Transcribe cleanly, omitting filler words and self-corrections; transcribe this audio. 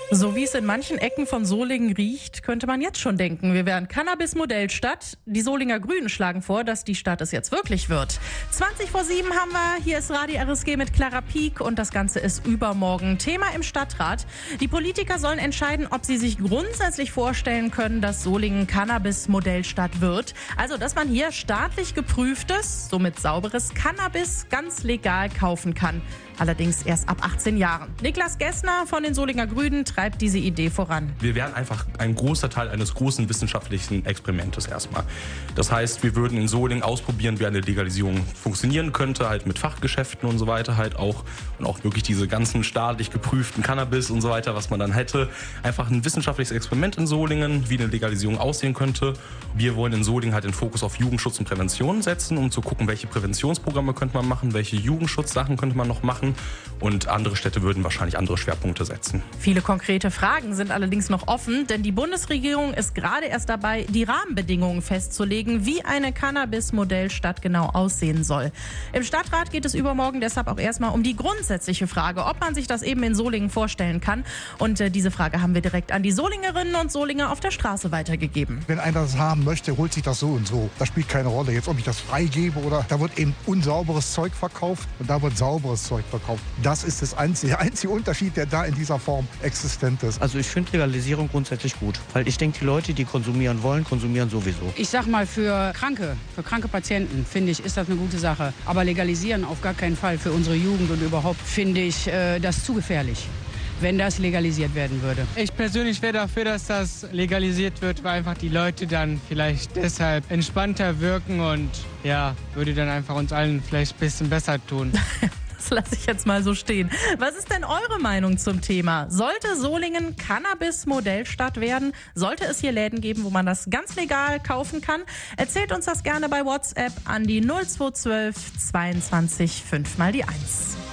So wie es in manchen Ecken von Solingen riecht, könnte man jetzt schon denken, wir wären Cannabis-Modellstadt. Die Solinger Grünen schlagen vor, dass die Stadt es jetzt wirklich wird. 7:20 haben wir. Hier ist Radio RSG mit Clara Pieck und das Ganze ist übermorgen Thema im Stadtrat. Die Politiker sollen entscheiden, ob sie sich grundsätzlich vorstellen können, dass Solingen Cannabis-Modellstadt wird. Also, dass man hier staatlich geprüftes, somit sauberes Cannabis ganz legal kaufen kann. Allerdings erst ab 18 Jahren. Niklas Gessner von den Solinger Grünen treibt diese Idee voran. Wir wären einfach ein großer Teil eines großen wissenschaftlichen Experimentes erstmal. Das heißt, wir würden in Solingen ausprobieren, wie eine Legalisierung funktionieren könnte, halt mit Fachgeschäften und so weiter halt auch. Und auch wirklich diese ganzen staatlich geprüften Cannabis und so weiter, was man dann hätte. Einfach ein wissenschaftliches Experiment in Solingen, wie eine Legalisierung aussehen könnte. Wir wollen in Solingen halt den Fokus auf Jugendschutz und Prävention setzen, um zu gucken, welche Präventionsprogramme könnte man machen, welche Jugendschutzsachen könnte man noch machen. Und andere Städte würden wahrscheinlich andere Schwerpunkte setzen. Viele konkrete Fragen sind allerdings noch offen, denn die Bundesregierung ist gerade erst dabei, die Rahmenbedingungen festzulegen, wie eine Cannabis-Modellstadt genau aussehen soll. Im Stadtrat geht es übermorgen deshalb auch erstmal um die grundsätzliche Frage, ob man sich das eben in Solingen vorstellen kann. Und diese Frage haben wir direkt an die Solingerinnen und Solinger auf der Straße weitergegeben. Wenn einer das haben möchte, holt sich das so und so. Das spielt keine Rolle. Jetzt, ob ich das freigebe oder da wird eben unsauberes Zeug verkauft und da wird sauberes Zeug verkauft. Das ist der einzige Unterschied, der da in dieser Form existent ist. Also ich finde Legalisierung grundsätzlich gut, weil ich denke, die Leute, die konsumieren wollen, konsumieren sowieso. Ich sag mal, für kranke Patienten, finde ich, ist das eine gute Sache. Aber legalisieren auf gar keinen Fall für unsere Jugend und überhaupt finde ich das zu gefährlich, wenn das legalisiert werden würde. Ich persönlich wäre dafür, dass das legalisiert wird, weil einfach die Leute dann vielleicht deshalb entspannter wirken und ja, würde dann einfach uns allen vielleicht ein bisschen besser tun. Das lasse ich jetzt mal so stehen. Was ist denn eure Meinung zum Thema? Sollte Solingen Cannabis-Modellstadt werden? Sollte es hier Läden geben, wo man das ganz legal kaufen kann? Erzählt uns das gerne bei WhatsApp an die 0212 22 5 mal die 1.